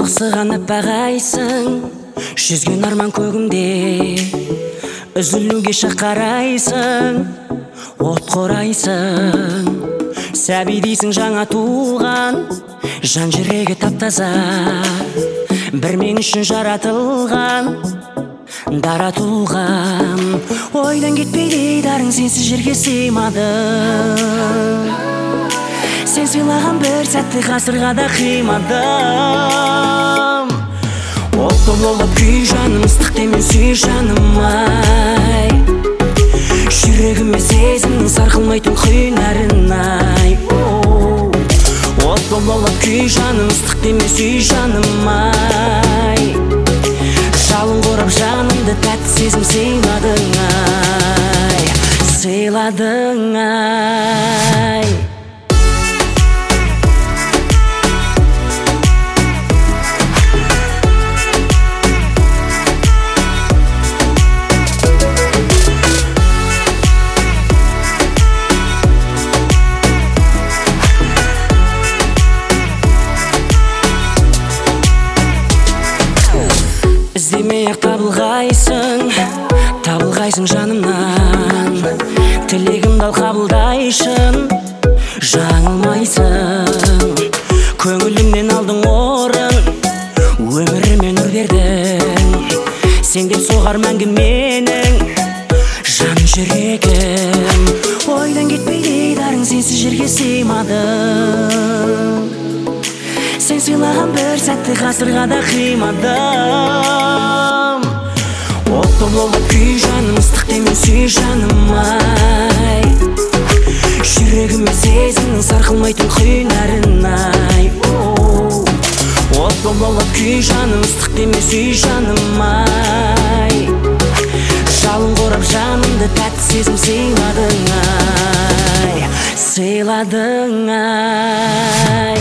бақсыған аппағайсың, жүзген арман көгімде, үзілуге шақарайсың, от қорайсың. Сәби дейсің жаңа туған, жан жүрегі таптаза, бір мен үшін жаратылған, дара туған. Ойдан кетпейді дарың, сенсіз жерге сыймады. Сен сыйлаған бір сәтті ғасырға да қимадым. Отты болып күй жаным, ыстық демен сүй жаным ай. Жүрегіме сезімнің сарқылмайтын құйнарын ай. Отты болып күй жаным, ыстық демен сүй жаным ай. Жалын қорап жанымды тәтті сезім сыйладың ай. Сыйладың ай. Іздемей-ақ табылғайсың жанымнан. Тілегімді ал қабылдайшын, жаңылмайсың. Көңілімнен алдың орын, өміріме нұр бердің. Сен деп соғар мәңгі менің жан жүрегім. Ойдан кетпейді дарың, сенсіз жерге сыймадым. Сен сыйлаған бір сәтті ғасырға да қимадым. Отты болып күй жаным, ыстық демен сүй жаным ай. Жүрегіме сезімнің сарқылмайтын құйнарын ай. Отты болып күй жаным, ыстық демен сүй жаным ай. Жалын қорап жанымды тәтті сезім сыйладың ай. Сыйладың ай.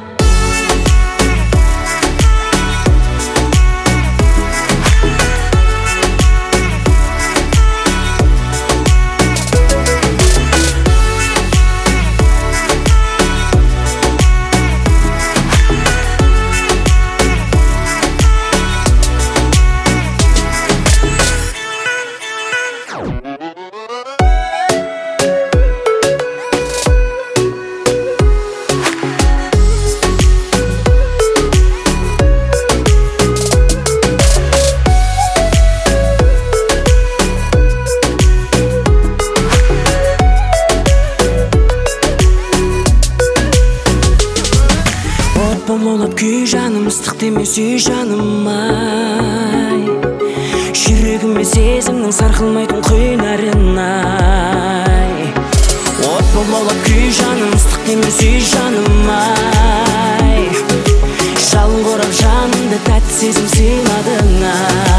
Болып күй жаным, ыстық демен сүй жаным ай. Жүрегіме сезімнің сарқылмайтын құйнарын ай. От болып күй жаным, ыстық демен сүй жаным ай. Жалын қорап жанымды тәтті сезім сыйладың ай.